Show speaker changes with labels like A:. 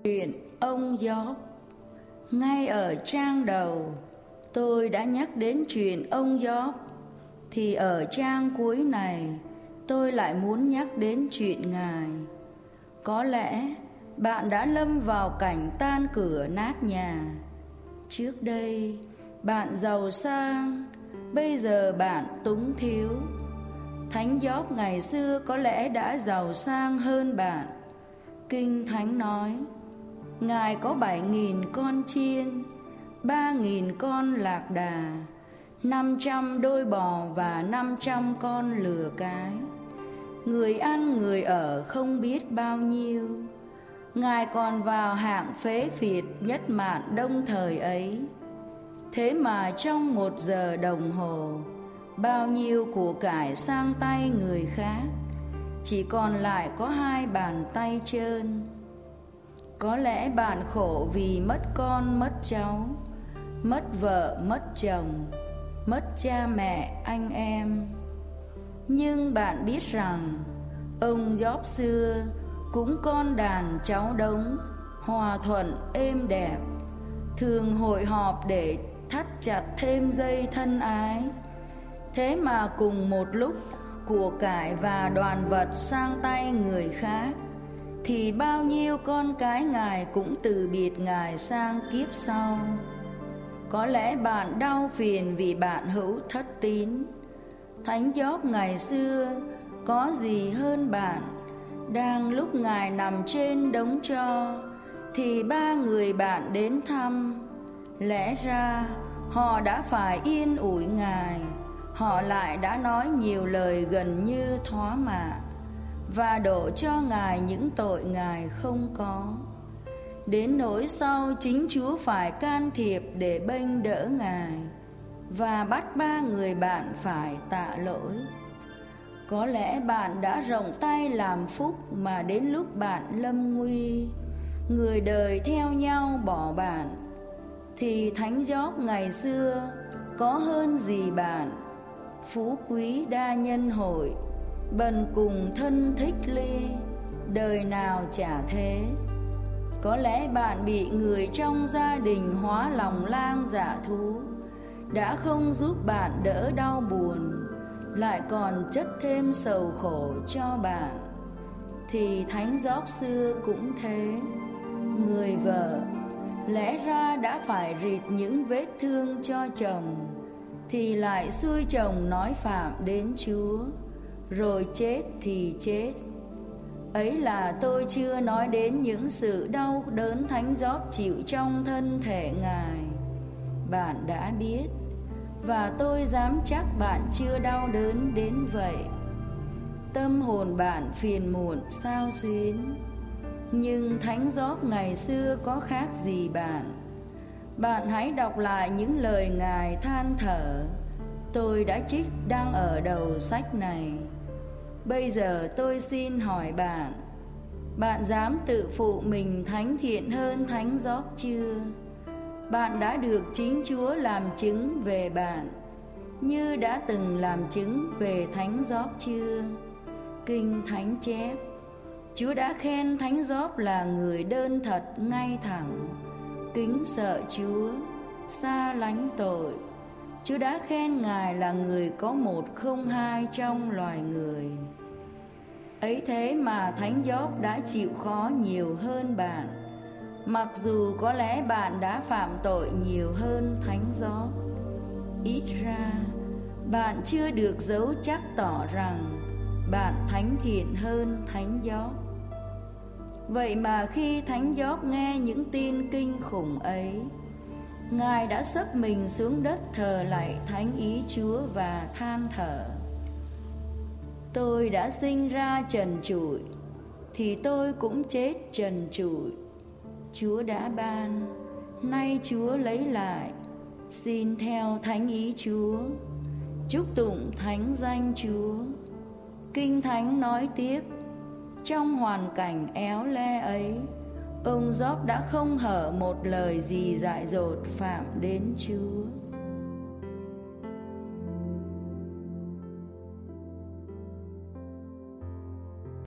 A: Chuyện ông Gióp. Ngay ở trang đầu tôi đã nhắc đến chuyện ông Gióp, thì ở trang cuối này tôi lại muốn nhắc đến chuyện Ngài. Có lẽ bạn đã lâm vào cảnh tan cửa nát nhà. Trước đây bạn giàu sang, bây giờ bạn túng thiếu. Thánh Gióp ngày xưa có lẽ đã giàu sang hơn bạn. Kinh Thánh nói Ngài có 7.000 con chiên, 3.000 con lạc đà, 500 đôi bò và 500 con lừa cái. Người ăn người ở không biết bao nhiêu. Ngài còn vào hạng phế phiệt nhất mạn đông thời ấy. Thế mà trong 1 giờ đồng hồ, bao nhiêu của cải sang tay người khác, chỉ còn lại có 2 bàn tay trơn. Có lẽ bạn khổ vì mất con mất cháu, mất vợ mất chồng, mất cha mẹ anh em. Nhưng bạn biết rằng ông Gióp xưa cũng con đàn cháu đống, hòa thuận êm đẹp, thường hội họp để thắt chặt thêm dây thân ái. Thế mà cùng một lúc của cải và đoàn vật sang tay người khác, thì bao nhiêu con cái Ngài cũng từ biệt Ngài sang kiếp sau. Có lẽ bạn đau phiền vì bạn hữu thất tín. Thánh Gióp ngày xưa có gì hơn bạn. Đang lúc Ngài nằm trên đống tro, thì 3 người bạn đến thăm. Lẽ ra họ đã phải yên ủi Ngài, họ lại đã nói nhiều lời gần như thỏa mãn và đổ cho Ngài những tội Ngài không có. Đến nỗi sau chính Chúa phải can thiệp để bênh đỡ Ngài và bắt 3 người bạn phải tạ lỗi. Có lẽ bạn đã rộng tay làm phúc mà đến lúc bạn lâm nguy, người đời theo nhau bỏ bạn, thì Thánh Gióp ngày xưa có hơn gì bạn. Phú quý đa nhân hội, bần cùng thân thích ly, đời nào chả thế. Có lẽ bạn bị người trong gia đình hóa lòng lang dạ thú, đã không giúp bạn đỡ đau buồn, lại còn chất thêm sầu khổ cho bạn. Thì Thánh Gióp xưa cũng thế. Người vợ lẽ ra đã phải rịt những vết thương cho chồng, thì lại xui chồng nói phạm đến Chúa, rồi chết thì chết. Ấy là tôi chưa nói đến những sự đau đớn Thánh Gióp chịu trong thân thể Ngài. Bạn đã biết, và tôi dám chắc bạn chưa đau đớn đến vậy. Tâm hồn bạn phiền muộn xao xuyến. Nhưng Thánh Gióp ngày xưa có khác gì bạn. Bạn hãy đọc lại những lời Ngài than thở. Tôi đã trích đăng ở đầu sách này. Bây giờ tôi xin hỏi bạn, bạn dám tự phụ mình thánh thiện hơn Thánh Gióp chưa? Bạn đã được chính Chúa làm chứng về bạn, như đã từng làm chứng về Thánh Gióp chưa? Kinh Thánh chép, Chúa đã khen Thánh Gióp là người đơn thật ngay thẳng, kính sợ Chúa, xa lánh tội. Chúa đã khen Ngài là người có 1 không 2 trong loài người. Ấy thế mà Thánh Gióp đã chịu khó nhiều hơn bạn, mặc dù có lẽ bạn đã phạm tội nhiều hơn Thánh Gióp. Ít ra bạn chưa được dấu chắc tỏ rằng bạn thánh thiện hơn Thánh Gióp. Vậy mà khi Thánh Gióp nghe những tin kinh khủng ấy, Ngài đã xấp mình xuống đất thờ lạy thánh ý Chúa và than thở: Tôi đã sinh ra trần trụi, thì tôi cũng chết trần trụi. Chúa đã ban, nay Chúa lấy lại. Xin theo thánh ý Chúa, chúc tụng thánh danh Chúa. Kinh Thánh nói tiếp, trong hoàn cảnh éo le ấy, ông Gióp đã không hở một lời gì dại dột phạm đến Chúa.